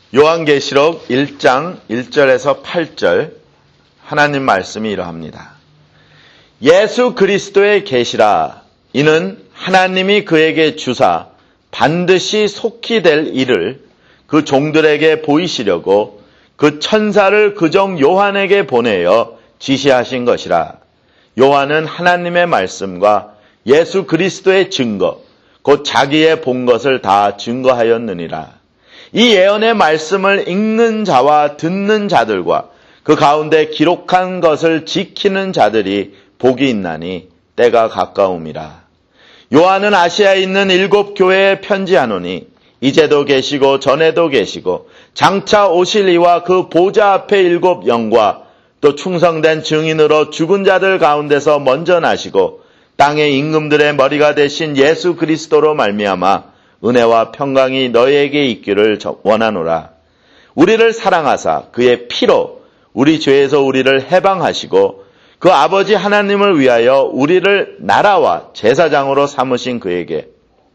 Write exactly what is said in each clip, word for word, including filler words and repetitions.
요한계시록 일 장 일 절에서 팔 절 하나님 말씀이 이러합니다. 예수 그리스도의 계시라. 이는 하나님이 그에게 주사 반드시 속히 될 일을 그 종들에게 보이시려고 그 천사를 그종 요한에게 보내어 지시하신 것이라. 요한은 하나님의 말씀과 예수 그리스도의 증거, 곧 자기의 본 것을 다 증거하였느니라. 이 예언의 말씀을 읽는 자와 듣는 자들과 그 가운데 기록한 것을 지키는 자들이 복이 있나니 때가 가까움이라. 요한은 아시아에 있는 일곱 교회에 편지하노니 이제도 계시고 전에도 계시고 장차 오실 이와 그 보좌 앞에 일곱 영과 또 충성된 증인으로 죽은 자들 가운데서 먼저 나시고 땅의 임금들의 머리가 되신 예수 그리스도로 말미암아 은혜와 평강이 너희에게 있기를 원하노라. 우리를 사랑하사 그의 피로 우리 죄에서 우리를 해방하시고 그 아버지 하나님을 위하여 우리를 나라와 제사장으로 삼으신 그에게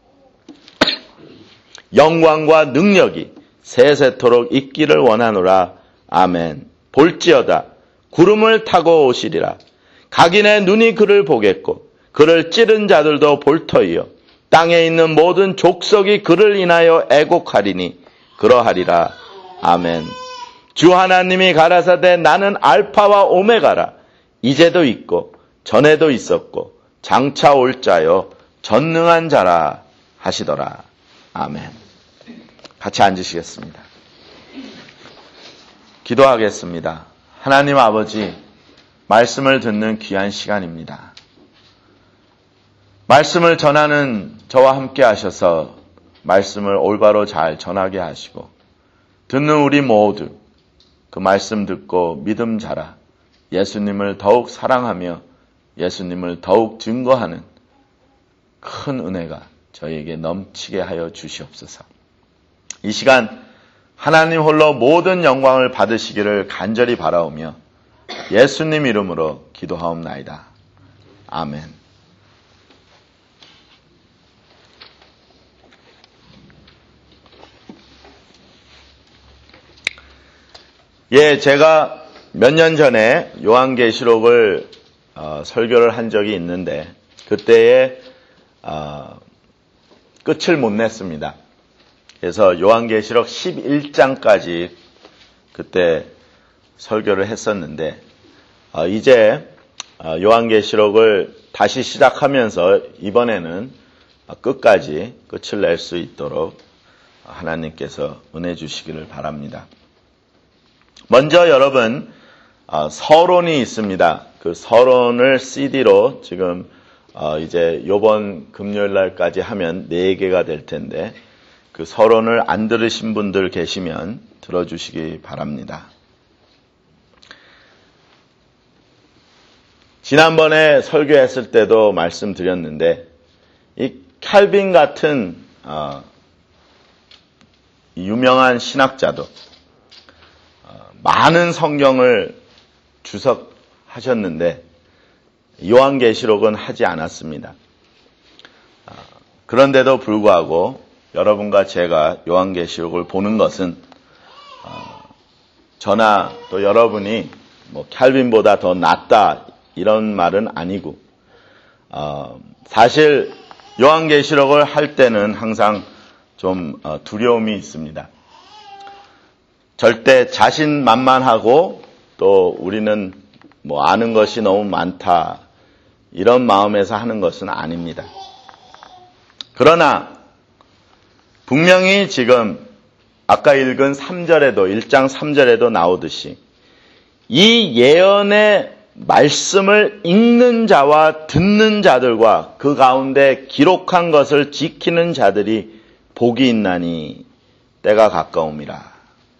영광과 능력이 세세토록 있기를 원하노라. 아멘. 볼지어다 구름을 타고 오시리라. 각인의 눈이 그를 보겠고 그를 찌른 자들도 볼 터이요 땅에 있는 모든 족속이 그를 인하여 애곡하리니 그러하리라. 아멘. 주 하나님이 가라사대 나는 알파와 오메가라. 이제도 있고 전에도 있었고 장차 올 자요 전능한 자라 하시더라. 아멘. 같이 앉으시겠습니다. 기도하겠습니다. 하나님 아버지, 말씀을 듣는 귀한 시간입니다. 말씀을 전하는 저와 함께 하셔서 말씀을 올바로 잘 전하게 하시고 듣는 우리 모두 그 말씀 듣고 믿음 자라 예수님을 더욱 사랑하며 예수님을 더욱 증거하는 큰 은혜가 저희에게 넘치게 하여 주시옵소서. 이 시간 하나님 홀로 모든 영광을 받으시기를 간절히 바라오며 예수님 이름으로 기도하옵나이다. 아멘. 예, 제가 몇 년 전에 요한계시록을 어, 설교를 한 적이 있는데 그때에 어, 끝을 못 냈습니다. 그래서 요한계시록 십일 장까지 그때 설교를 했었는데 어, 이제 어, 요한계시록을 다시 시작하면서 이번에는 끝까지 끝을 낼 수 있도록 하나님께서 은혜 주시기를 바랍니다. 먼저 여러분 어, 서론이 있습니다. 그 서론을 씨디로 지금 어, 이제 요번 금요일 날까지 하면 네 개가 될 텐데 그 서론을 안 들으신 분들 계시면 들어주시기 바랍니다. 지난번에 설교했을 때도 말씀드렸는데 이 칼빈 같은 어, 유명한 신학자도 어, 많은 성경을 주석하셨는데 요한계시록은 하지 않았습니다. 어, 그런데도 불구하고 여러분과 제가 요한계시록을 보는 것은 어, 저나 또 여러분이 뭐 칼빈보다 더 낫다 이런 말은 아니고 어, 사실 요한계시록을 할 때는 항상 좀 어, 두려움이 있습니다. 절대 자신만만하고 또 우리는 뭐 아는 것이 너무 많다 이런 마음에서 하는 것은 아닙니다. 그러나 분명히 지금 아까 읽은 삼 절에도 일 장 삼 절에도 나오듯이 이 예언의 말씀을 읽는 자와 듣는 자들과 그 가운데 기록한 것을 지키는 자들이 복이 있나니 때가 가까움이라.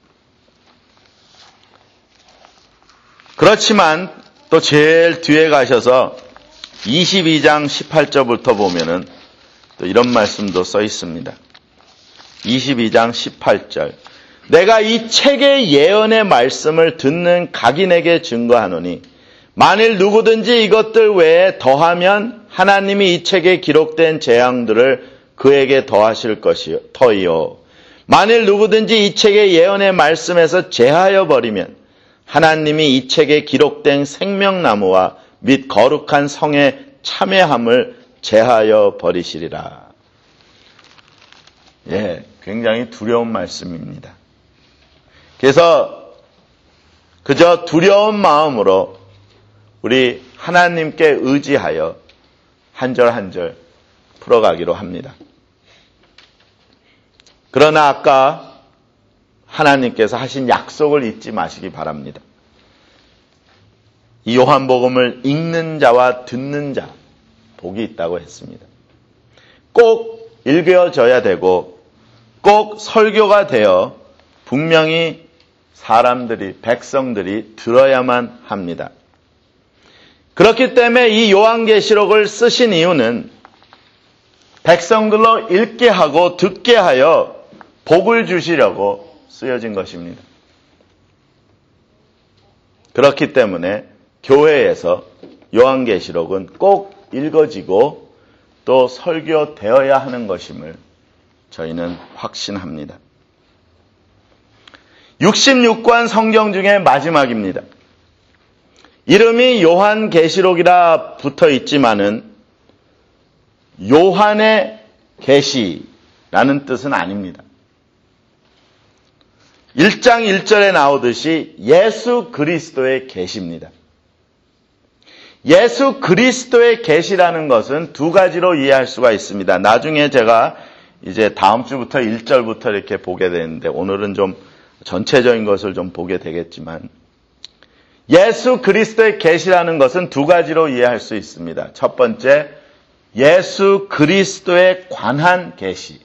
그렇지만 또 제일 뒤에 가셔서 이십이 장 십팔 절부터 보면은 또 이런 말씀도 써 있습니다. 이십이 장 십팔 절. 내가 이 책의 예언의 말씀을 듣는 각인에게 증거하노니 만일 누구든지 이것들 외에 더하면 하나님이 이 책에 기록된 재앙들을 그에게 더하실 것이요 터이요 만일 누구든지 이 책의 예언의 말씀에서 제하여 버리면 하나님이 이 책에 기록된 생명나무와 및 거룩한 성의 참회함을 제하여 버리시리라. 예, 굉장히 두려운 말씀입니다. 그래서 그저 두려운 마음으로 우리 하나님께 의지하여 한 절 한 절 풀어가기로 합니다. 그러나 아까 하나님께서 하신 약속을 잊지 마시기 바랍니다. 이 요한복음을 읽는 자와 듣는 자 복이 있다고 했습니다. 꼭 읽어져야 되고 꼭 설교가 되어 분명히 사람들이, 백성들이 들어야만 합니다. 그렇기 때문에 이 요한계시록을 쓰신 이유는 백성들로 읽게 하고 듣게 하여 복을 주시려고 쓰여진 것입니다. 그렇기 때문에 교회에서 요한계시록은 꼭 읽어지고 또 설교되어야 하는 것임을 저희는 확신합니다. 육십육 권 성경 중에 마지막입니다. 이름이 요한계시록이라 붙어 있지만은 요한의 계시라는 뜻은 아닙니다. 일 장 일 절에 나오듯이 예수 그리스도의 계시입니다. 예수 그리스도의 계시라는 것은 두 가지로 이해할 수가 있습니다. 나중에 제가 이제 다음 주부터 일 절부터 이렇게 보게 되는데 오늘은 좀 전체적인 것을 좀 보게 되겠지만 예수 그리스도의 계시라는 것은 두 가지로 이해할 수 있습니다. 첫 번째, 예수 그리스도에 관한 계시.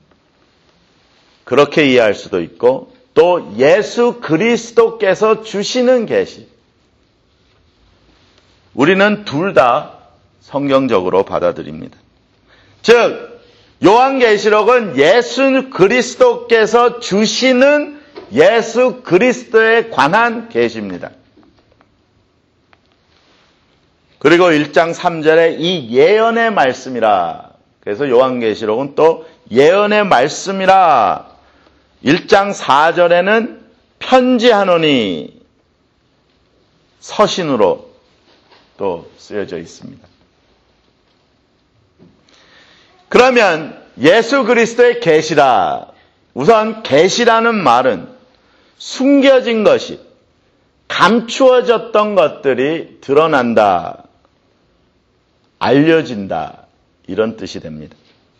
그렇게 이해할 수도 있고 또 예수 그리스도께서 주시는 계시. 우리는 둘 다 성경적으로 받아들입니다. 즉 요한계시록은 예수 그리스도께서 주시는 예수 그리스도에 관한 계시입니다. 그리고 일 장 삼 절에 이 예언의 말씀이라. 그래서 요한계시록은 또 예언의 말씀이라. 일 장 사 절에는 편지하노니 서신으로 또 쓰여져 있습니다. 그러면 예수 그리스도의 계시라. 우선 계시라는 말은 숨겨진 것이, 감추어졌던 것들이 드러난다, 알려진다, 이런 뜻이 됩니다.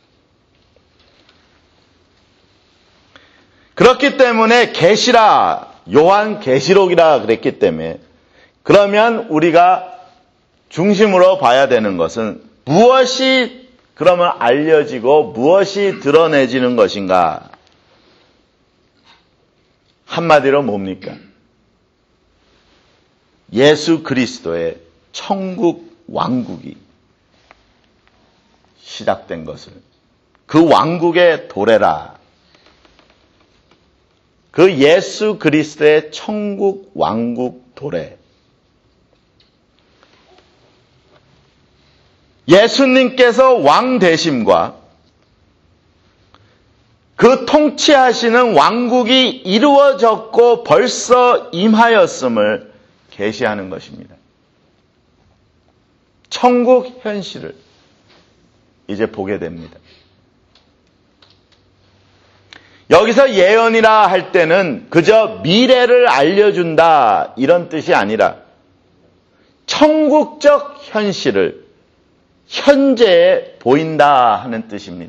그렇기 때문에 계시라, 요한계시록이라 그랬기 때문에 그러면 우리가 중심으로 봐야 되는 것은 무엇이 그러면 알려지고 무엇이 드러내지는 것인가? 한마디로 뭡니까? 예수 그리스도의 천국 왕국이 시작된 것을, 그 왕국의 도래라. 그 예수 그리스도의 천국 왕국 도래. 예수님께서 왕 되심과 그 통치하시는 왕국이 이루어졌고 벌써 임하였음을 계시하는 것입니다. 천국 현실을 이제 보게 됩니다. 여기서 예언이라 할 때는 그저 미래를 알려준다 이런 뜻이 아니라 천국적 현실을 현재에 보인다 하는 뜻입니다.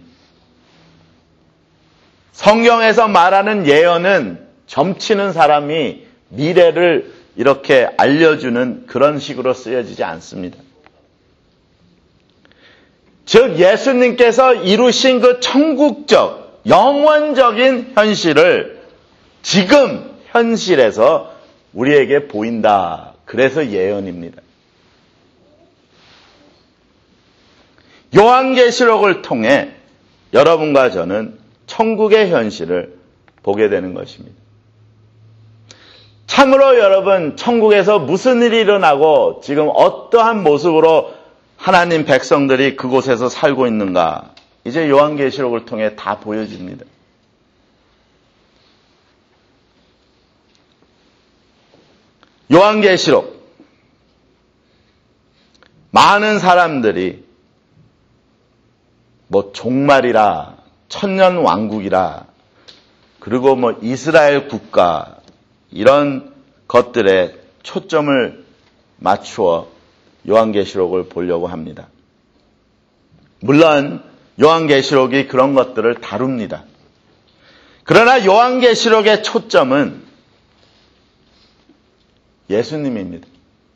성경에서 말하는 예언은 점치는 사람이 미래를 이렇게 알려주는 그런 식으로 쓰여지지 않습니다. 즉 예수님께서 이루신 그 천국적, 영원적인 현실을 지금 현실에서 우리에게 보인다. 그래서 예언입니다. 요한계시록을 통해 여러분과 저는 천국의 현실을 보게 되는 것입니다. 참으로 여러분, 천국에서 무슨 일이 일어나고 지금 어떠한 모습으로 하나님 백성들이 그곳에서 살고 있는가, 이제 요한계시록을 통해 다 보여집니다. 요한계시록 많은 사람들이 뭐 종말이라 천년 왕국이라 그리고 뭐 이스라엘 국가 이런 것들에 초점을 맞추어 요한계시록을 보려고 합니다. 물론 요한계시록이 그런 것들을 다룹니다. 그러나 요한계시록의 초점은 예수님입니다.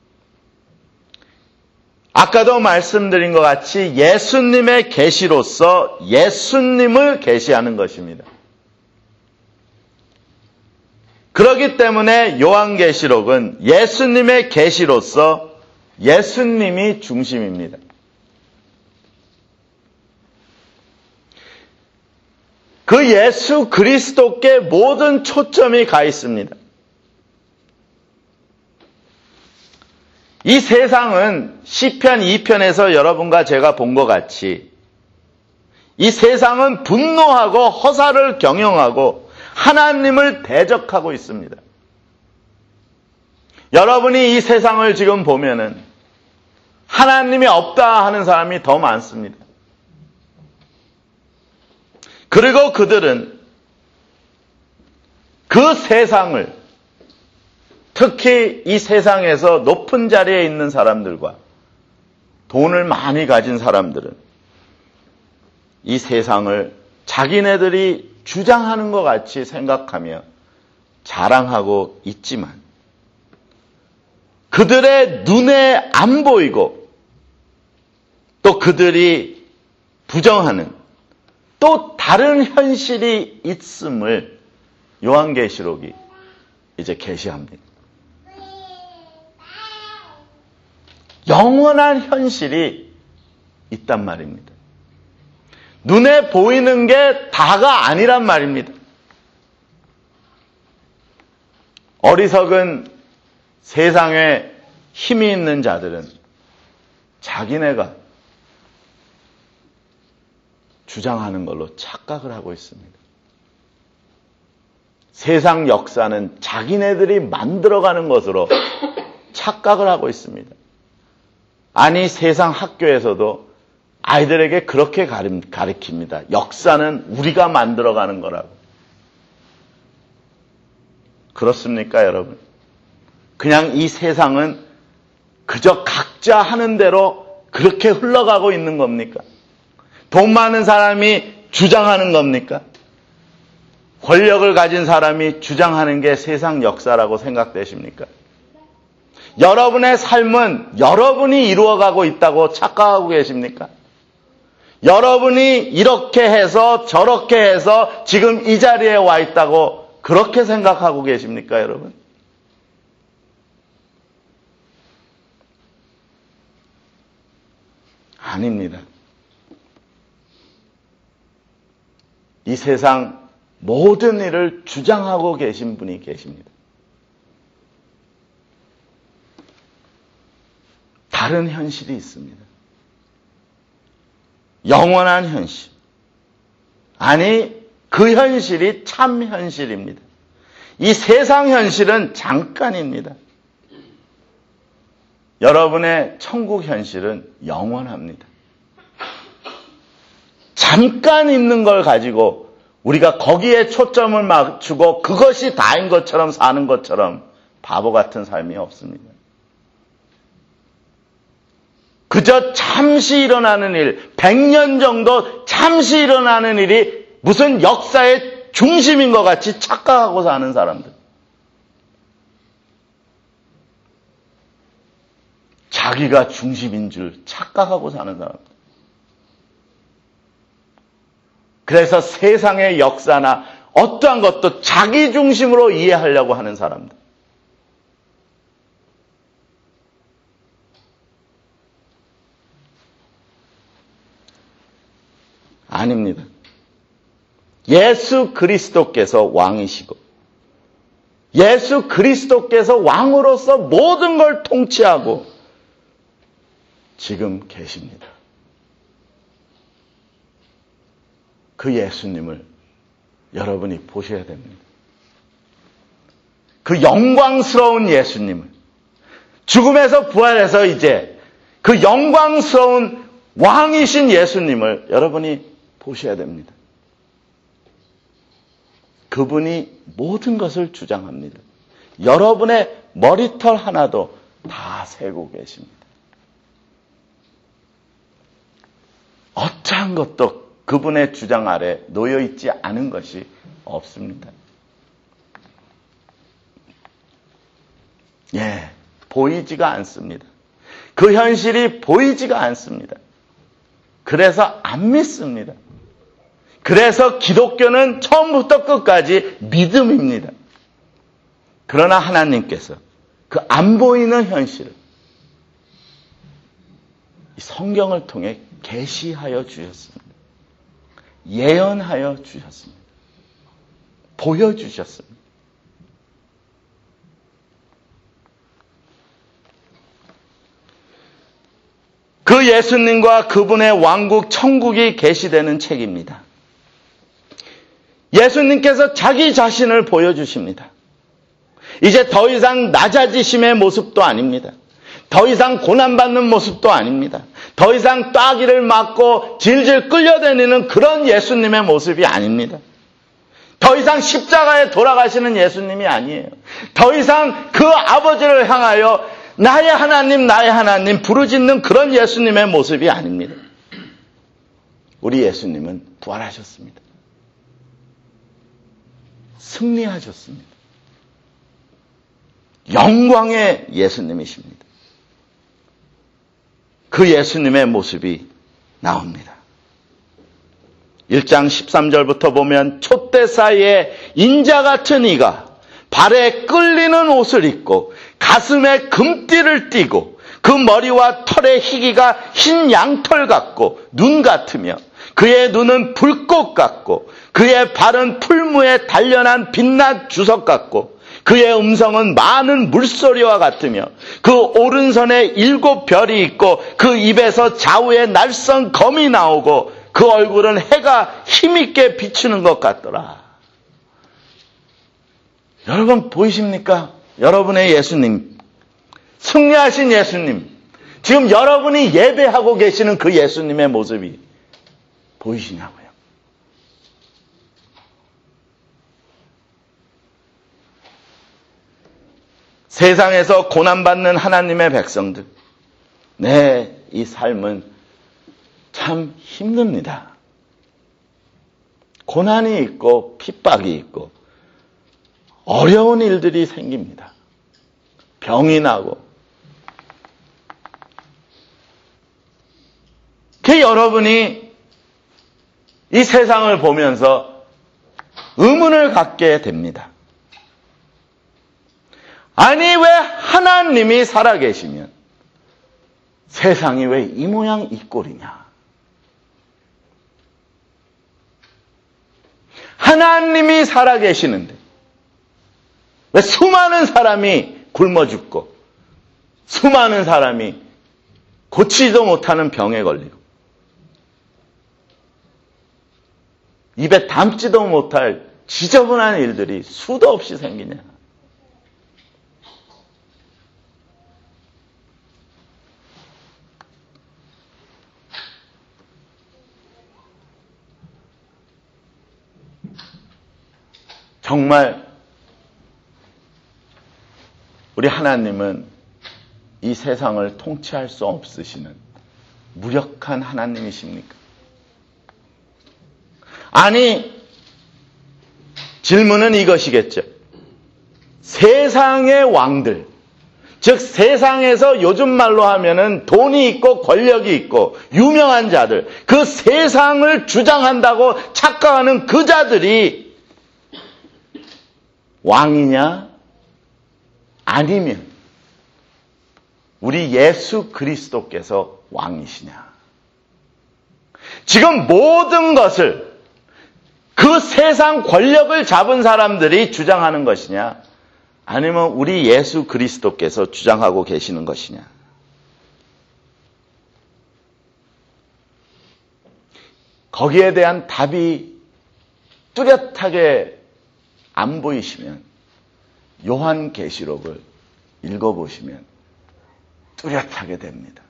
아까도 말씀드린 것 같이 예수님의 계시로서 예수님을 계시하는 것입니다. 그렇기 때문에 요한계시록은 예수님의 계시로서 예수님이 중심입니다. 그 예수 그리스도께 모든 초점이 가 있습니다. 이 세상은 시편 이 편에서 여러분과 제가 본 것 같이 이 세상은 분노하고 허사를 경영하고 하나님을 대적하고 있습니다. 여러분이 이 세상을 지금 보면은 하나님이 없다 하는 사람이 더 많습니다. 그리고 그들은 그 세상을 특히 이 세상에서 높은 자리에 있는 사람들과 돈을 많이 가진 사람들은 이 세상을 자기네들이 주장하는 것 같이 생각하며 자랑하고 있지만 그들의 눈에 안 보이고 또 그들이 부정하는 또 다른 현실이 있음을 요한계시록이 이제 계시합니다. 영원한 현실이 있단 말입니다. 눈에 보이는 게 다가 아니란 말입니다. 어리석은 세상에 힘이 있는 자들은 자기네가 주장하는 걸로 착각을 하고 있습니다. 세상 역사는 자기네들이 만들어가는 것으로 착각을 하고 있습니다. 아니 세상 학교에서도 아이들에게 그렇게 가르칩니다. 역사는 우리가 만들어가는 거라고. 그렇습니까, 여러분? 그냥 이 세상은 그저 각자 하는 대로 그렇게 흘러가고 있는 겁니까? 돈 많은 사람이 주장하는 겁니까? 권력을 가진 사람이 주장하는 게 세상 역사라고 생각되십니까? 여러분의 삶은 여러분이 이루어가고 있다고 착각하고 계십니까? 여러분이 이렇게 해서 저렇게 해서 지금 이 자리에 와 있다고 그렇게 생각하고 계십니까, 여러분? 아닙니다. 이 세상 모든 일을 주장하고 계신 분이 계십니다. 다른 현실이 있습니다. 영원한 현실. 아니, 그 현실이 참 현실입니다. 이 세상 현실은 잠깐입니다. 여러분의 천국 현실은 영원합니다. 잠깐 있는 걸 가지고 우리가 거기에 초점을 맞추고 그것이 다인 것처럼 사는 것처럼 바보 같은 삶이 없습니다. 그저 잠시 일어나는 일, 백 년 정도 잠시 일어나는 일이 무슨 역사의 중심인 것 같이 착각하고 사는 사람들. 자기가 중심인 줄 착각하고 사는 사람들. 그래서 세상의 역사나 어떠한 것도 자기 중심으로 이해하려고 하는 사람들. 아닙니다. 예수 그리스도께서 왕이시고 예수 그리스도께서 왕으로서 모든 걸 통치하고 지금 계십니다. 그 예수님을 여러분이 보셔야 됩니다. 그 영광스러운 예수님을, 죽음에서 부활해서 이제 그 영광스러운 왕이신 예수님을 여러분이 보셔야 됩니다. 그분이 모든 것을 주장합니다. 여러분의 머리털 하나도 다 세고 계십니다. 어떠한 것도 그분의 주장 아래 놓여있지 않은 것이 없습니다. 예, 보이지가 않습니다. 그 현실이 보이지가 않습니다. 그래서 안 믿습니다. 그래서 기독교는 처음부터 끝까지 믿음입니다. 그러나 하나님께서 그 안 보이는 현실을 이 성경을 통해 계시하여 주셨습니다. 예언하여 주셨습니다. 보여주셨습니다. 그 예수님과 그분의 왕국 천국이 계시되는 책입니다. 예수님께서 자기 자신을 보여주십니다. 이제 더 이상 낮아지심의 모습도 아닙니다. 더 이상 고난받는 모습도 아닙니다. 더 이상 따귀를 맞고 질질 끌려다니는 그런 예수님의 모습이 아닙니다. 더 이상 십자가에 돌아가시는 예수님이 아니에요. 더 이상 그 아버지를 향하여 나의 하나님, 나의 하나님 부르짖는 그런 예수님의 모습이 아닙니다. 우리 예수님은 부활하셨습니다. 승리하셨습니다. 영광의 예수님이십니다. 그 예수님의 모습이 나옵니다. 일 장 십삼 절부터 보면 촛대 사이에 인자 같은 이가 발에 끌리는 옷을 입고 가슴에 금띠를 띠고 그 머리와 털의 희기가 흰 양털 같고 눈 같으며 그의 눈은 불꽃 같고 그의 발은 풀무에 단련한 빛난 주석 같고 그의 음성은 많은 물소리와 같으며 그 오른손에 일곱 별이 있고 그 입에서 좌우에 날선 검이 나오고 그 얼굴은 해가 힘있게 비추는 것 같더라. 여러분 보이십니까? 여러분의 예수님, 승리하신 예수님, 지금 여러분이 예배하고 계시는 그 예수님의 모습이 보이시냐고요? 세상에서 고난받는 하나님의 백성들, 네, 이 삶은 참 힘듭니다. 고난이 있고 핍박이 있고 어려운 일들이 생깁니다. 병이 나고. 그 여러분이 이 세상을 보면서 의문을 갖게 됩니다. 아니 왜 하나님이 살아계시면 세상이 왜 이 모양 이 꼴이냐? 하나님이 살아계시는데 왜 수많은 사람이 굶어 죽고 수많은 사람이 고치지도 못하는 병에 걸리고 입에 담지도 못할 지저분한 일들이 수도 없이 생기냐? 정말 우리 하나님은 이 세상을 통치할 수 없으시는 무력한 하나님이십니까? 아니, 질문은 이것이겠죠. 세상의 왕들, 즉 세상에서 요즘 말로 하면은 돈이 있고 권력이 있고 유명한 자들, 그 세상을 주장한다고 착각하는 그 자들이 왕이냐? 아니면 우리 예수 그리스도께서 왕이시냐? 지금 모든 것을 그 세상 권력을 잡은 사람들이 주장하는 것이냐? 아니면 우리 예수 그리스도께서 주장하고 계시는 것이냐? 거기에 대한 답이 뚜렷하게 안 보이시면 요한계시록을 읽어보시면 뚜렷하게 됩니다.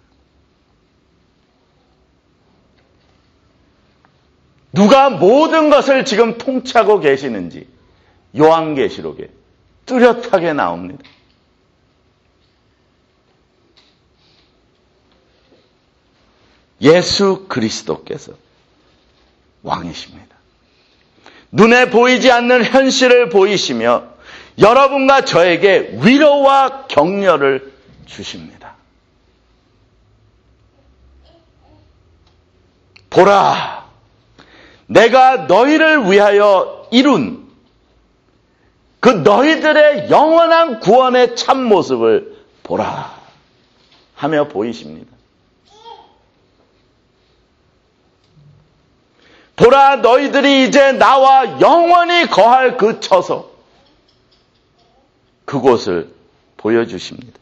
누가 모든 것을 지금 통치하고 계시는지 요한계시록에 뚜렷하게 나옵니다. 예수 그리스도께서 왕이십니다. 눈에 보이지 않는 현실을 보이시며 여러분과 저에게 위로와 격려를 주십니다. 보라, 내가 너희를 위하여 이룬 그 너희들의 영원한 구원의 참모습을 보라 하며 보이십니다. 보라, 너희들이 이제 나와 영원히 거할 그 처소, 그곳을 보여주십니다.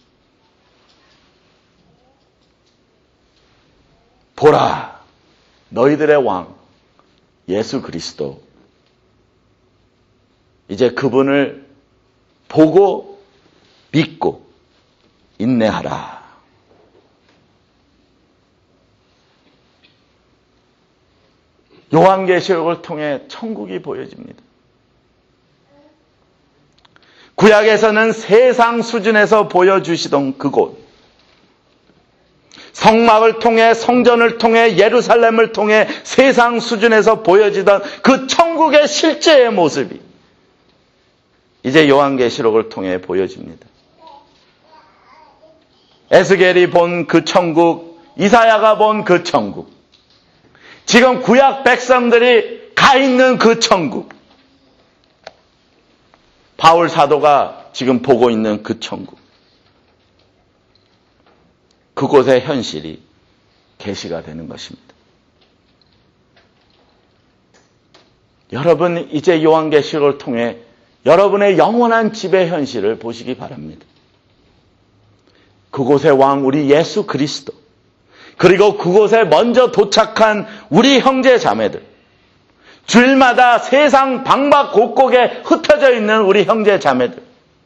보라, 너희들의 왕 예수 그리스도, 이제 그분을 보고 믿고 인내하라. 요한계시록을 통해 천국이 보여집니다. 구약에서는 세상 수준에서 보여주시던 그곳, 성막을 통해, 성전을 통해, 예루살렘을 통해 세상 수준에서 보여지던 그 천국의 실제의 모습이 이제 요한계시록을 통해 보여집니다. 에스겔이 본 그 천국, 이사야가 본 그 천국, 지금 구약 백성들이 가 있는 그 천국, 바울 사도가 지금 보고 있는 그 천국, 그곳의 현실이 계시가 되는 것입니다. 여러분, 이제 요한계시록을 통해 여러분의 영원한 집의 현실을 보시기 바랍니다. 그곳의 왕 우리 예수 그리스도, 그리고 그곳에 먼저 도착한 우리 형제 자매들, 주일마다 세상 방박 곳곳에 흩어져 있는 우리 형제 자매들,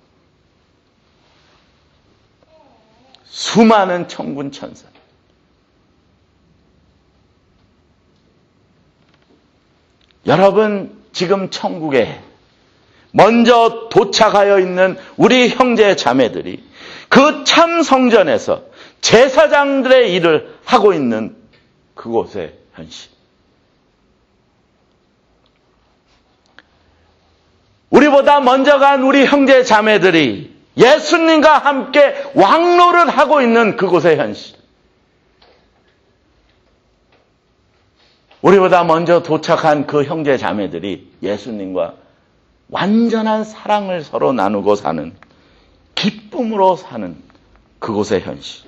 수많은 천군 천사, 여러분 지금 천국에 먼저 도착하여 있는 우리 형제 자매들이 그 참 성전에서 제사장들의 일을 하고 있는 그곳의 현실, 우리보다 먼저 간 우리 형제 자매들이 예수님과 함께 왕노를 하고 있는 그곳의 현실, 우리보다 먼저 도착한 그 형제 자매들이 예수님과 완전한 사랑을 서로 나누고 사는, 기쁨으로 사는 그곳의 현실.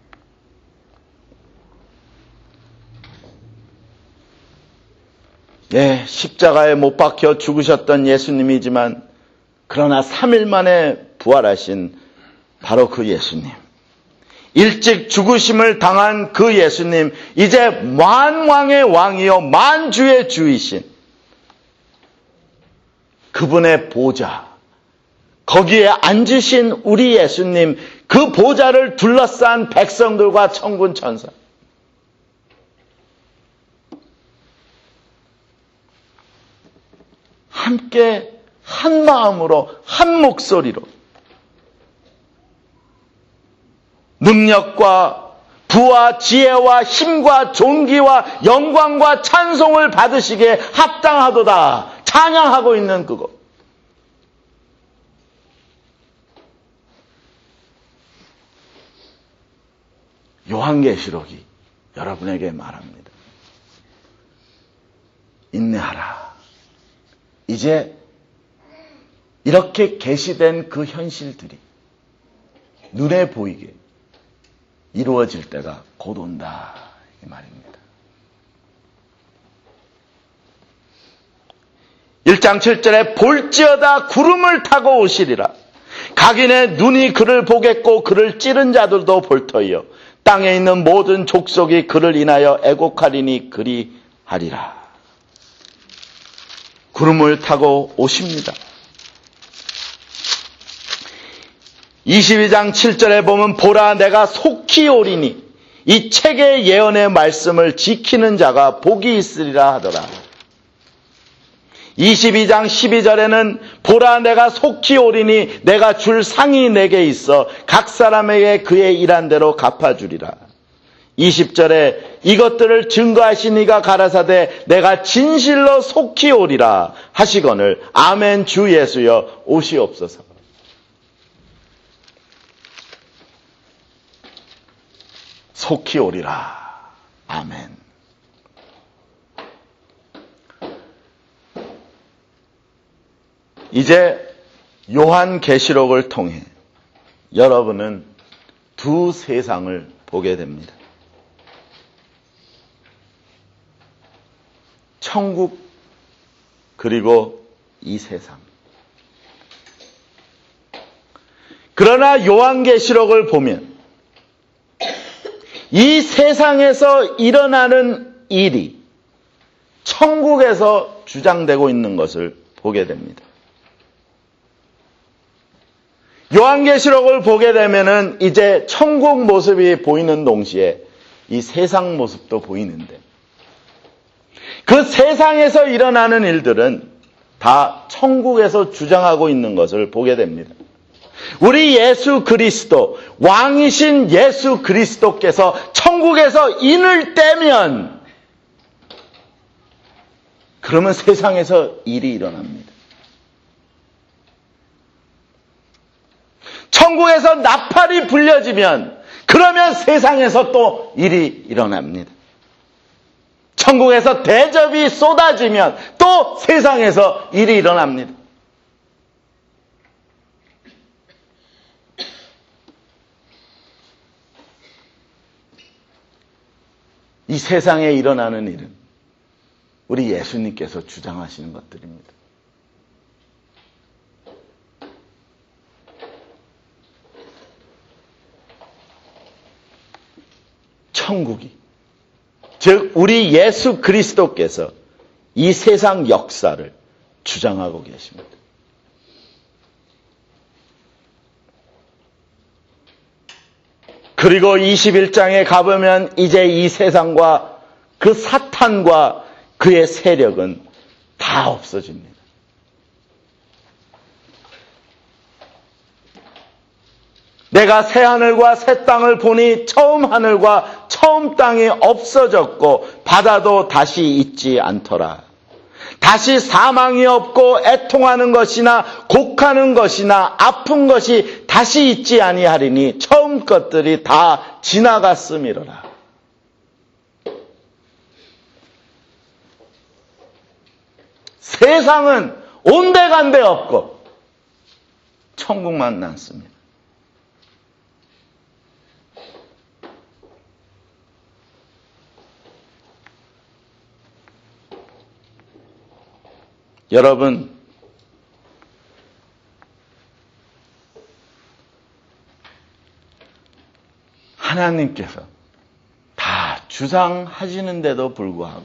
예, 십자가에 못 박혀 죽으셨던 예수님이지만 그러나 삼 일 만에 부활하신 바로 그 예수님, 일찍 죽으심을 당한 그 예수님, 이제 만왕의 왕이요 만주의 주이신 그분의 보좌, 거기에 앉으신 우리 예수님, 그 보좌를 둘러싼 백성들과 천군 천사, 함께 한 마음으로 한 목소리로 능력과 부와 지혜와 힘과 존귀와 영광과 찬송을 받으시기에 합당하도다 찬양하고 있는 그곳, 요한계시록이 여러분에게 말합니다. 인내하라. 이제 이렇게 계시된 그 현실들이 눈에 보이게 이루어질 때가 곧 온다, 이 말입니다. 일 장 칠 절에 볼지어다 구름을 타고 오시리라. 각인의 눈이 그를 보겠고 그를 찌른 자들도 볼 터이요 땅에 있는 모든 족속이 그를 인하여 애곡하리니 그리하리라. 구름을 타고 오십니다. 이십이 장 칠 절에 보면 보라 내가 속히 오리니 이 책의 예언의 말씀을 지키는 자가 복이 있으리라 하더라. 이십이 장 십이 절에는 보라 내가 속히 오리니 내가 줄 상이 내게 있어 각 사람에게 그의 일한 대로 갚아주리라. 이십 절에 이것들을 증거하신 이가 가라사대 내가 진실로 속히 오리라 하시거늘 아멘 주 예수여 오시옵소서. 속히 오리라. 아멘. 이제 요한계시록을 통해 여러분은 두 세상을 보게 됩니다. 천국 그리고 이 세상. 그러나 요한계시록을 보면 이 세상에서 일어나는 일이 천국에서 주장되고 있는 것을 보게 됩니다. 요한계시록을 보게 되면은 이제 천국 모습이 보이는 동시에 이 세상 모습도 보이는데 그 세상에서 일어나는 일들은 다 천국에서 주장하고 있는 것을 보게 됩니다. 우리 예수 그리스도, 왕이신 예수 그리스도께서 천국에서 인을 떼면 그러면 세상에서 일이 일어납니다. 천국에서 나팔이 불려지면 그러면 세상에서 또 일이 일어납니다. 천국에서 대접이 쏟아지면 또 세상에서 일이 일어납니다. 이 세상에 일어나는 일은 우리 예수님께서 주장하시는 것들입니다. 천국이, 즉 우리 예수 그리스도께서 이 세상 역사를 주장하고 계십니다. 그리고 이십일 장에 가보면 이제 이 세상과 그 사탄과 그의 세력은 다 없어집니다. 내가 새 하늘과 새 땅을 보니 처음 하늘과 처음 땅이 없어졌고 바다도 다시 있지 않더라. 다시 사망이 없고 애통하는 것이나 곡하는 것이나 아픈 것이 다시 있지 아니하리니 처음 것들이 다 지나갔음이로라. 세상은 온데간데 없고 천국만 남습니다. 여러분, 하나님께서 다 주장하시는데도 불구하고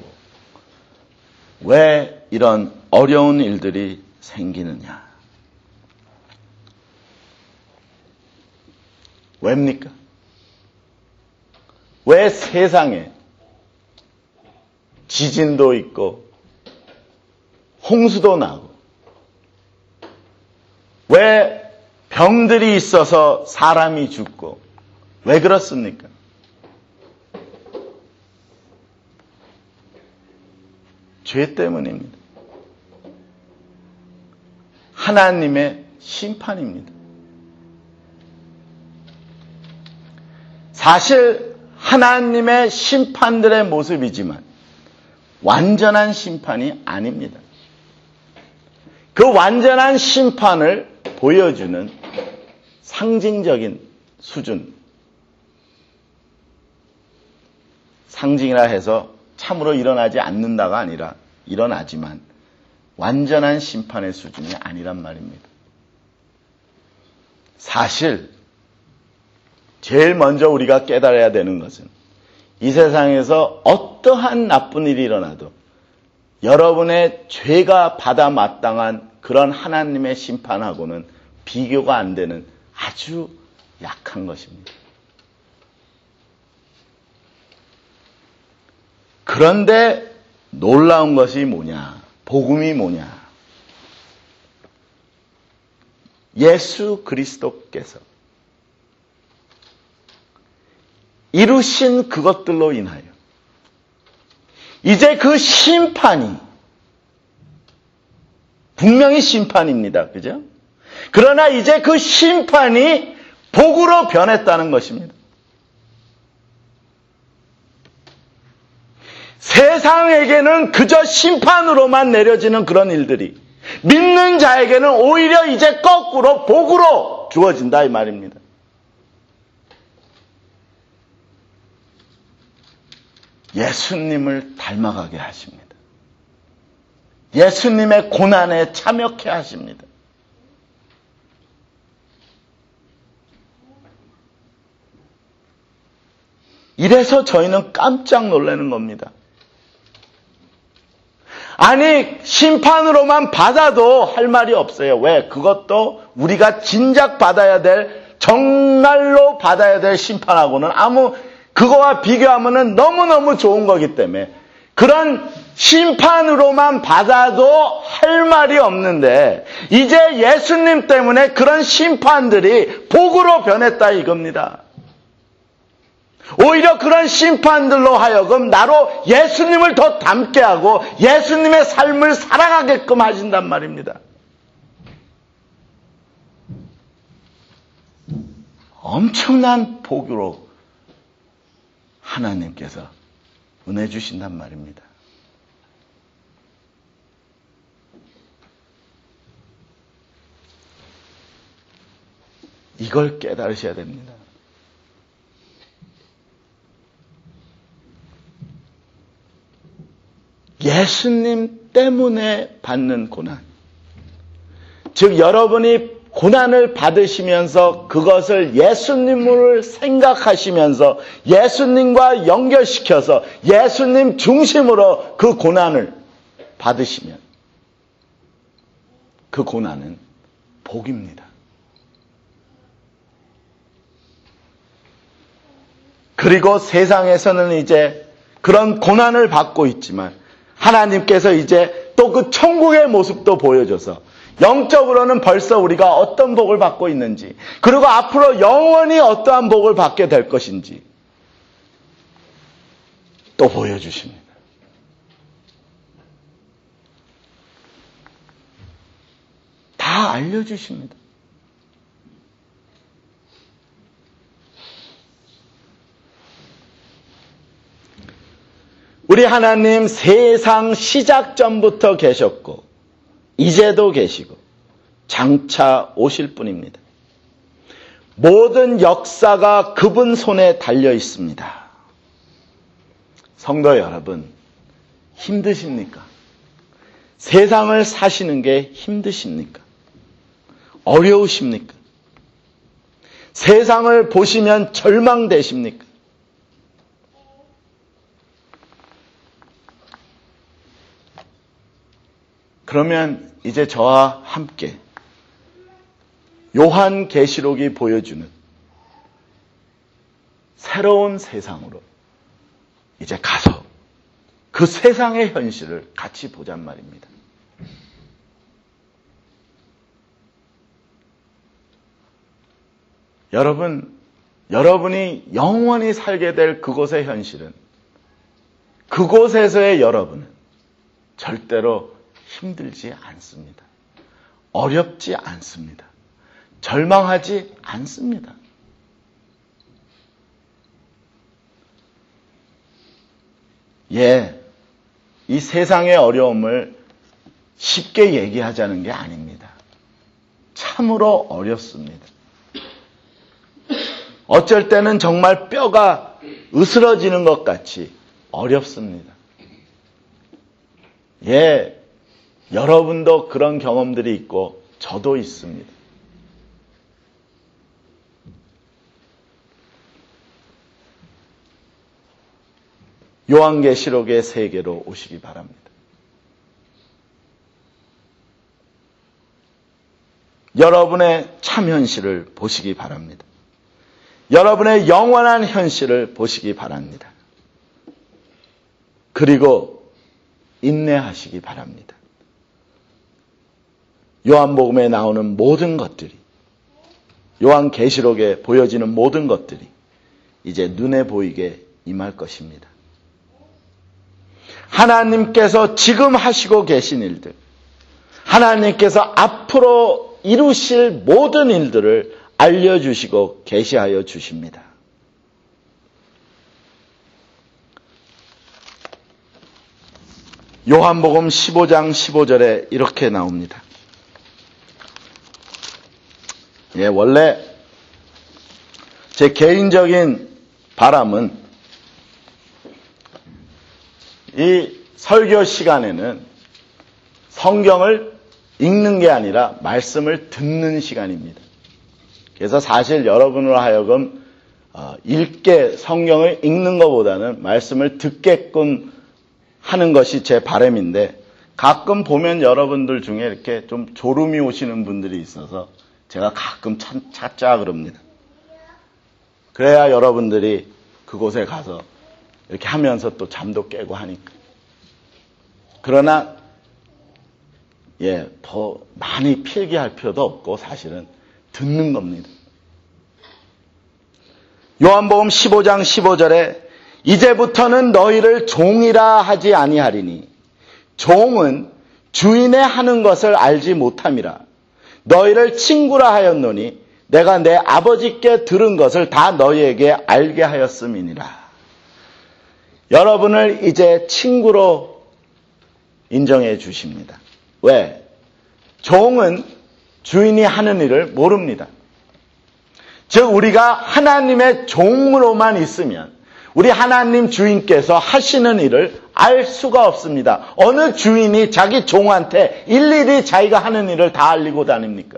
왜 이런 어려운 일들이 생기느냐? 왜입니까? 왜 세상에 지진도 있고 홍수도 나고 왜 병들이 있어서 사람이 죽고 왜 그렇습니까? 죄 때문입니다. 하나님의 심판입니다. 사실 하나님의 심판들의 모습이지만 완전한 심판이 아닙니다. 그 완전한 심판을 보여주는 상징적인 수준, 상징이라 해서 참으로 일어나지 않는다가 아니라 일어나지만 완전한 심판의 수준이 아니란 말입니다. 사실 제일 먼저 우리가 깨달아야 되는 것은 이 세상에서 어떠한 나쁜 일이 일어나도 여러분의 죄가 받아 마땅한 그런 하나님의 심판하고는 비교가 안 되는 아주 약한 것입니다. 그런데 놀라운 것이 뭐냐? 복음이 뭐냐? 예수 그리스도께서 이루신 그것들로 인하여 이제 그 심판이 분명히 심판입니다. 그죠? 그러나 이제 그 심판이 복으로 변했다는 것입니다. 세상에게는 그저 심판으로만 내려지는 그런 일들이 믿는 자에게는 오히려 이제 거꾸로 복으로 주어진다 이 말입니다. 예수님을 닮아가게 하십니다. 예수님의 고난에 참여케 하십니다. 이래서 저희는 깜짝 놀라는 겁니다. 아니, 심판으로만 받아도 할 말이 없어요. 왜? 그것도 우리가 진작 받아야 될, 정말로 받아야 될 심판하고는 아무, 그거와 비교하면 너무너무 좋은 거기 때문에 그런 심판으로만 받아도 할 말이 없는데 이제 예수님 때문에 그런 심판들이 복으로 변했다 이겁니다. 오히려 그런 심판들로 하여금 나로 예수님을 더 닮게 하고 예수님의 삶을 살아가게끔 하신단 말입니다. 엄청난 복으로 하나님께서 은혜 주신단 말입니다. 이걸 깨달으셔야 됩니다. 예수님 때문에 받는 고난. 즉 여러분이 고난을 받으시면서 그것을 예수님을 생각하시면서 예수님과 연결시켜서 예수님 중심으로 그 고난을 받으시면 그 고난은 복입니다. 그리고 세상에서는 이제 그런 고난을 받고 있지만 하나님께서 이제 또 그 천국의 모습도 보여줘서 영적으로는 벌써 우리가 어떤 복을 받고 있는지 그리고 앞으로 영원히 어떠한 복을 받게 될 것인지 또 보여주십니다. 다 알려주십니다. 우리 하나님 세상 시작 전부터 계셨고 이제도 계시고 장차 오실 분입니다. 모든 역사가 그분 손에 달려 있습니다. 성도 여러분, 힘드십니까? 세상을 사시는 게 힘드십니까? 어려우십니까? 세상을 보시면 절망되십니까? 그러면 이제 저와 함께 요한계시록이 보여주는 새로운 세상으로 이제 가서 그 세상의 현실을 같이 보잔 말입니다. 여러분, 여러분이 영원히 살게 될 그곳의 현실은 그곳에서의 여러분은 절대로 힘들지 않습니다. 어렵지 않습니다. 절망하지 않습니다. 예, 이 세상의 어려움을 쉽게 얘기하자는 게 아닙니다. 참으로 어렵습니다. 어쩔 때는 정말 뼈가 으스러지는 것 같이 어렵습니다. 예, 여러분도 그런 경험들이 있고 저도 있습니다. 요한계시록의 세계로 오시기 바랍니다. 여러분의 참 현실을 보시기 바랍니다. 여러분의 영원한 현실을 보시기 바랍니다. 그리고 인내하시기 바랍니다. 요한복음에 나오는 모든 것들이, 요한계시록에 보여지는 모든 것들이 이제 눈에 보이게 임할 것입니다. 하나님께서 지금 하시고 계신 일들, 하나님께서 앞으로 이루실 모든 일들을 알려주시고 계시하여 주십니다. 요한복음 십오 장 십오 절에 이렇게 나옵니다. 예, 원래 제 개인적인 바람은 이 설교 시간에는 성경을 읽는 게 아니라 말씀을 듣는 시간입니다. 그래서 사실 여러분으로 하여금 읽게 성경을 읽는 것보다는 말씀을 듣게끔 하는 것이 제 바람인데, 가끔 보면 여러분들 중에 이렇게 좀 졸음이 오시는 분들이 있어서 제가 가끔 찾자 그럽니다. 그래야 여러분들이 그곳에 가서 이렇게 하면서 또 잠도 깨고 하니까. 그러나 예, 더 많이 필기할 필요도 없고 사실은 듣는 겁니다. 요한복음 십오 장 십오 절에 이제부터는 너희를 종이라 하지 아니하리니 종은 주인의 하는 것을 알지 못함이라. 너희를 친구라 하였노니 내가 내 아버지께 들은 것을 다 너희에게 알게 하였음이니라. 여러분을 이제 친구로 인정해 주십니다. 왜? 종은 주인이 하는 일을 모릅니다. 즉 우리가 하나님의 종으로만 있으면 우리 하나님 주인께서 하시는 일을 알 수가 없습니다. 어느 주인이 자기 종한테 일일이 자기가 하는 일을 다 알리고 다닙니까?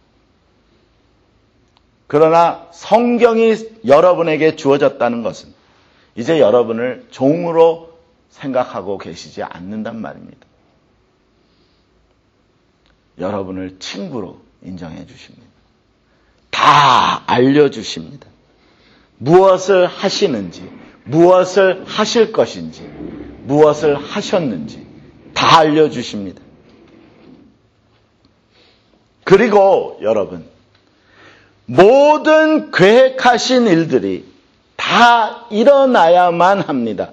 그러나 성경이 여러분에게 주어졌다는 것은 이제 여러분을 종으로 생각하고 계시지 않는단 말입니다. 여러분을 친구로 인정해 주십니다. 다 알려주십니다. 무엇을 하시는지, 무엇을 하실 것인지, 무엇을 하셨는지 다 알려주십니다. 그리고 여러분, 모든 계획하신 일들이 다 일어나야만 합니다.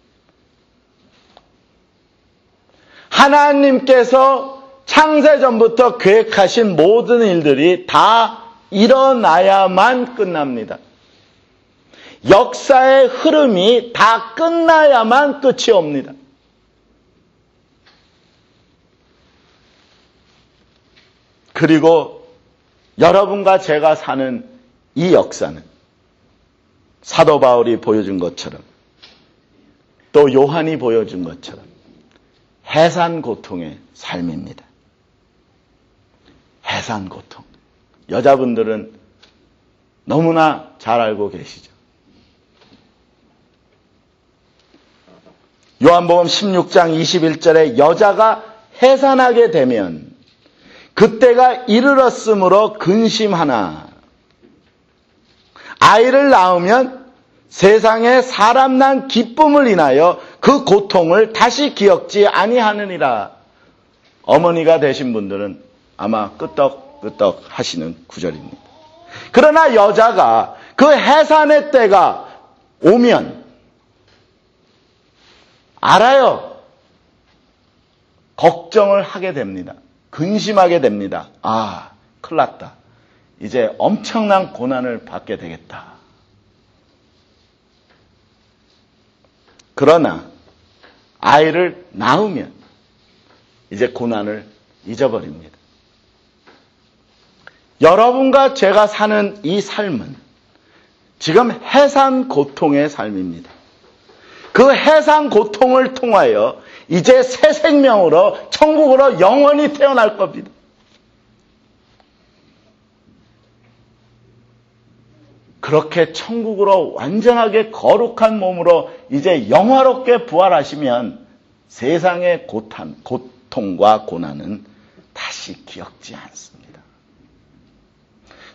하나님께서 창세전부터 계획하신 모든 일들이 다 일어나야만 끝납니다. 역사의 흐름이 다 끝나야만 끝이 옵니다. 그리고 여러분과 제가 사는 이 역사는 사도 바울이 보여준 것처럼 또 요한이 보여준 것처럼 해산 고통의 삶입니다. 해산 고통. 여자분들은 너무나 잘 알고 계시죠. 요한복음 십육 장 이십일 절에 여자가 해산하게 되면 그때가 이르렀으므로 근심하나 아이를 낳으면 세상에 사람 난 기쁨을 인하여 그 고통을 다시 기억지 아니하느니라. 어머니가 되신 분들은 아마 끄떡끄떡 하시는 구절입니다. 그러나 여자가 그 해산의 때가 오면 알아요. 걱정을 하게 됩니다. 근심하게 됩니다. 아, 큰일 났다. 이제 엄청난 고난을 받게 되겠다. 그러나 아이를 낳으면 이제 고난을 잊어버립니다. 여러분과 제가 사는 이 삶은 지금 해산 고통의 삶입니다. 그 해산 고통을 통하여 이제 새 생명으로 천국으로 영원히 태어날 겁니다. 그렇게 천국으로 완전하게 거룩한 몸으로 이제 영화롭게 부활하시면 세상의 고탄, 고통과 고난은 다시 기억지 않습니다.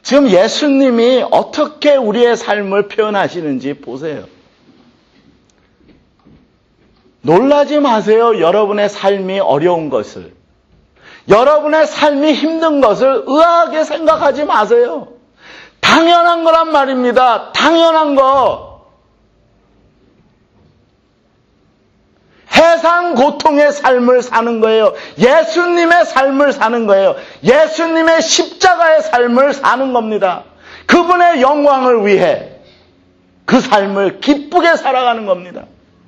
지금 예수님이 어떻게 우리의 삶을 표현하시는지 보세요. 놀라지 마세요. 여러분의 삶이 어려운 것을. 여러분의 삶이 힘든 것을 의아하게 생각하지 마세요. 당연한 거란 말입니다. 당연한 거. 해상 고통의 삶을 사는 거예요. 예수님의 삶을 사는 거예요. 예수님의 십자가의 삶을 사는 겁니다. 그분의 영광을 위해 그 삶을 기쁘게 살아가는 겁니다.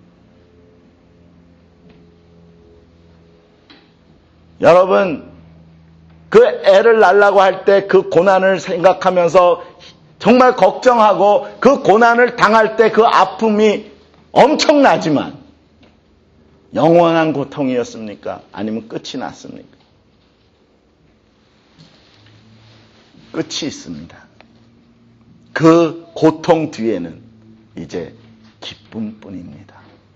여러분, 그 애를 낳으려고 할 때 그 고난을 생각하면서 정말 걱정하고 그 고난을 당할 때 그 아픔이 엄청나지만 영원한 고통이었습니까? 아니면 끝이 났습니까? 끝이 있습니다. 그 고통 뒤에는 이제 기쁨뿐입니다.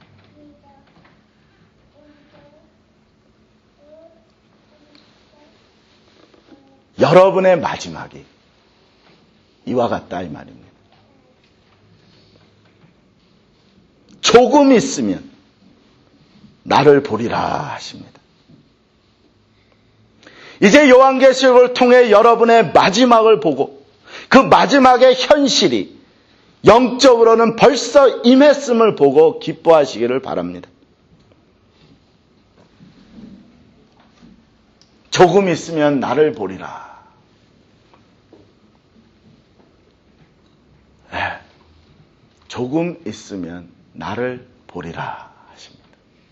여러분의 마지막이 이와 같다 이 말입니다. 조금 있으면 나를 보리라 하십니다. 이제 요한계시록을 통해 여러분의 마지막을 보고 그 마지막의 현실이 영적으로는 벌써 임했음을 보고 기뻐하시기를 바랍니다. 조금 있으면 나를 보리라. 네, 조금 있으면 나를 보리라 하십니다.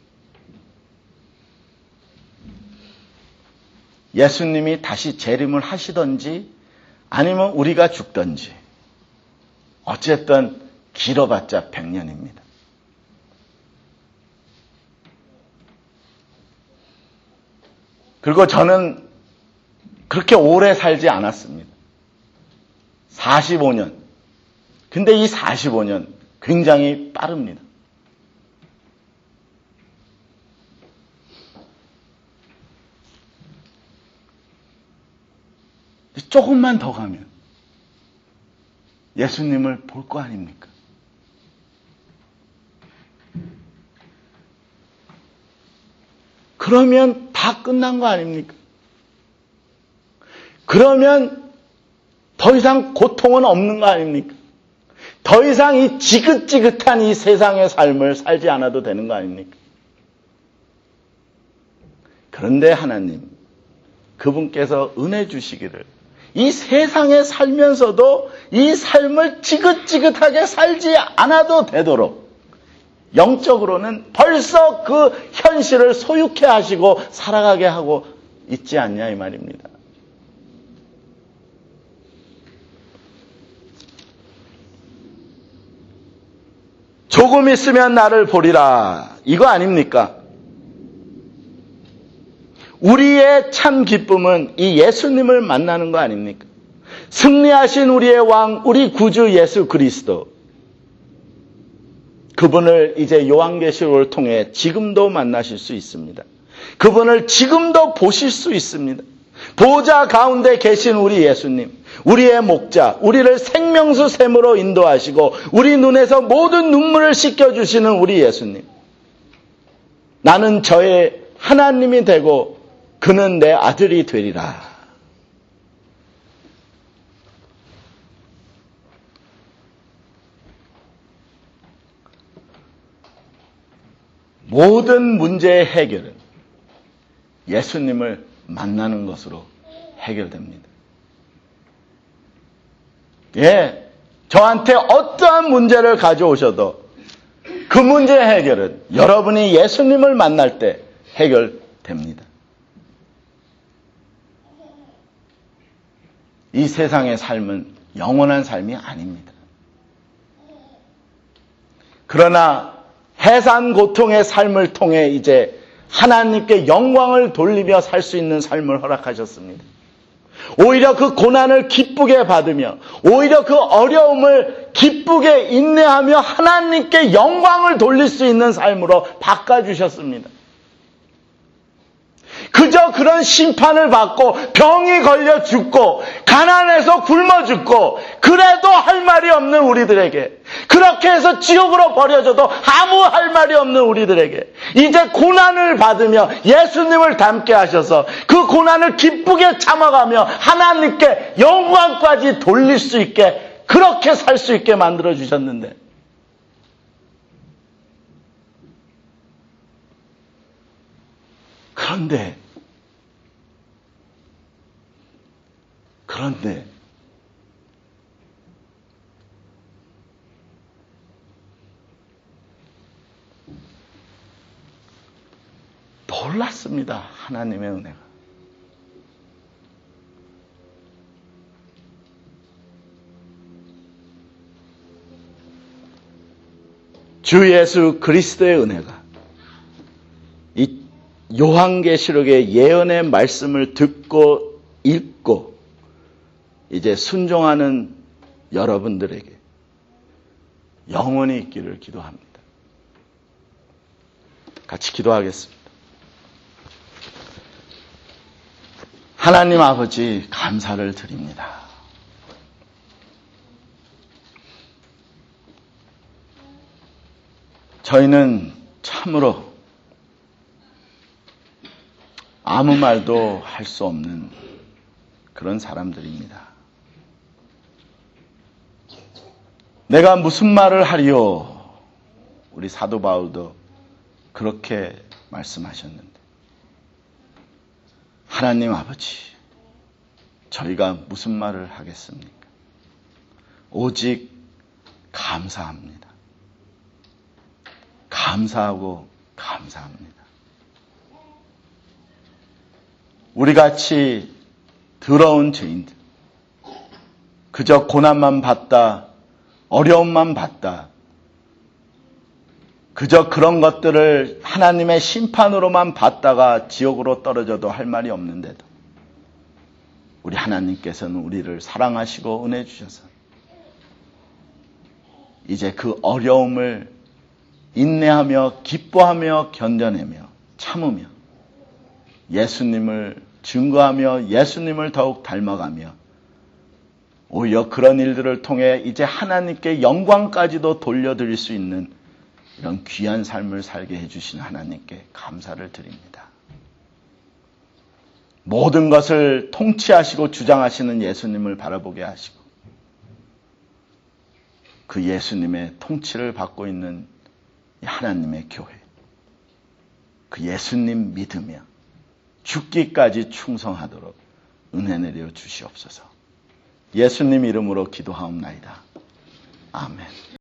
예수님이 다시 재림을 하시던지 아니면 우리가 죽던지 어쨌든 길어봤자 백 년입니다. 그리고 저는 그렇게 오래 살지 않았습니다. 사십오 년. 근데 이 사십오 년 굉장히 빠릅니다. 조금만 더 가면 예수님을 볼 거 아닙니까? 그러면 다 끝난 거 아닙니까? 그러면 더 이상 고통은 없는 거 아닙니까? 더 이상 이 지긋지긋한 이 세상의 삶을 살지 않아도 되는 거 아닙니까? 그런데 하나님, 그분께서 은혜 주시기를 이 세상에 살면서도 이 삶을 지긋지긋하게 살지 않아도 되도록 영적으로는 벌써 그 현실을 소유케 하시고 살아가게 하고 있지 않냐 이 말입니다. 조금 있으면 나를 보리라. 이거 아닙니까? 우리의 참 기쁨은 이 예수님을 만나는 거 아닙니까? 승리하신 우리의 왕, 우리 구주 예수 그리스도. 그분을 이제 요한계시록을 통해 지금도 만나실 수 있습니다. 그분을 지금도 보실 수 있습니다. 보좌 가운데 계신 우리 예수님, 우리의 목자, 우리를 생명수 샘으로 인도하시고 우리 눈에서 모든 눈물을 씻겨주시는 우리 예수님. 나는 저의 하나님이 되고 그는 내 아들이 되리라. 모든 문제의 해결은 예수님을 만나는 것으로 해결됩니다. 예, 저한테 어떠한 문제를 가져오셔도 그 문제의 해결은 여러분이 예수님을 만날 때 해결됩니다. 이 세상의 삶은 영원한 삶이 아닙니다. 그러나 해산 고통의 삶을 통해 이제 하나님께 영광을 돌리며 살 수 있는 삶을 허락하셨습니다. 오히려 그 고난을 기쁘게 받으며 오히려 그 어려움을 기쁘게 인내하며 하나님께 영광을 돌릴 수 있는 삶으로 바꿔주셨습니다. 그저 그런 심판을 받고 병이 걸려 죽고 가난해서 굶어 죽고 그래도 할 말이 없는 우리들에게, 그렇게 해서 지옥으로 버려져도 아무 할 말이 없는 우리들에게 이제 고난을 받으며 예수님을 닮게 하셔서 그 고난을 기쁘게 참아가며 하나님께 영광까지 돌릴 수 있게, 그렇게 살 수 있게 만들어 주셨는데, 그런데 그런데 놀랐습니다. 하나님의 은혜가. 주 예수 그리스도의 은혜가 이 요한계시록의 예언의 말씀을 듣고 읽고 이제 순종하는 여러분들에게 영원히 있기를 기도합니다. 같이 기도하겠습니다. 하나님 아버지, 감사를 드립니다. 저희는 참으로 아무 말도 할 수 없는 그런 사람들입니다. 내가 무슨 말을 하리요? 우리 사도 바울도 그렇게 말씀하셨는데, 하나님 아버지, 저희가 무슨 말을 하겠습니까? 오직 감사합니다. 감사하고 감사합니다. 우리같이 더러운 죄인들, 그저 고난만 받다, 어려움만 받다, 그저 그런 것들을 하나님의 심판으로만 받다가 지옥으로 떨어져도 할 말이 없는데도 우리 하나님께서는 우리를 사랑하시고 은혜 주셔서 이제 그 어려움을 인내하며 기뻐하며 견뎌내며 참으며 예수님을 증거하며 예수님을 더욱 닮아가며 오히려 그런 일들을 통해 이제 하나님께 영광까지도 돌려드릴 수 있는 이런 귀한 삶을 살게 해주신 하나님께 감사를 드립니다. 모든 것을 통치하시고 주장하시는 예수님을 바라보게 하시고 그 예수님의 통치를 받고 있는 하나님의 교회, 그 예수님 믿으며 죽기까지 충성하도록 은혜 내려 주시옵소서. 예수님 이름으로 기도하옵나이다. 아멘.